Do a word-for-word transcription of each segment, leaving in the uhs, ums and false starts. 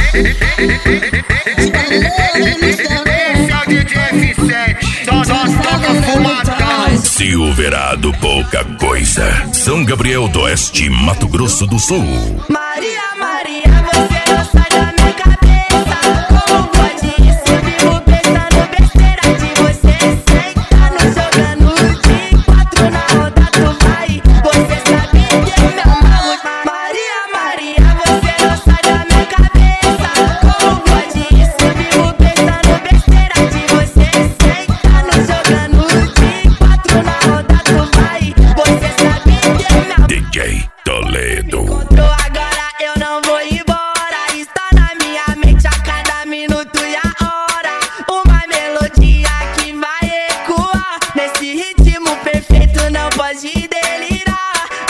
Esse é o D J F sete, só, só toca fumadão. Silverado, pouca coisa. São Gabriel do Oeste, Mato Grosso do Sul. Maria, Maria, você não sai da minha cabeça. Como pode isso? Eu vivo pensando besteira de você. Sentando, jogando de quatro na roda, tu vai. Você sabe que eu me amarro. Maria, Maria, você não sai da minha cabeça. Como pode isso? Eu vivo pensando besteira de você. Sentando, jogando de quatro na roda, tu vai. Você sabe que eu me amarro. D J Toledo. Agora eu não vou embora. Está na minha mente a cada minuto e a hora. Uma melodia que vai ecoar. Nesse ritmo perfeito não pode delirar.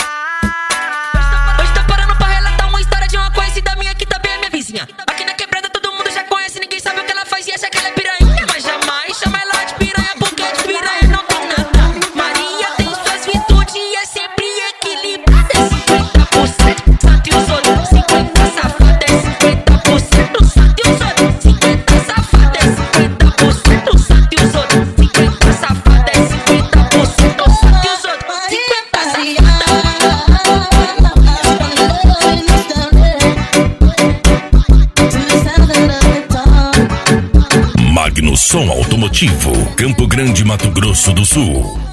Hoje tô parando pra relatar uma história de uma conhecida minha que também é minha vizinha. Aqui na quebrada todo mundo já conhece, ninguém sabe o que ela faz e acha que ela é piranha. Mas jamais chama ela de piranha, porque de piranha não tem nada. Maria tem suas virtudes e é sempre equilibrada. É cinquenta por cento santo e os outros cinquenta safada. É cinquenta por cento santo e os outros cinquenta safada. É cinquenta por cento santo e os outros cinquenta safada. É cinquenta por cento santo e os outros cinquenta safada. Magno Som Automotivo, Campo Grande, Mato Grosso do Sul.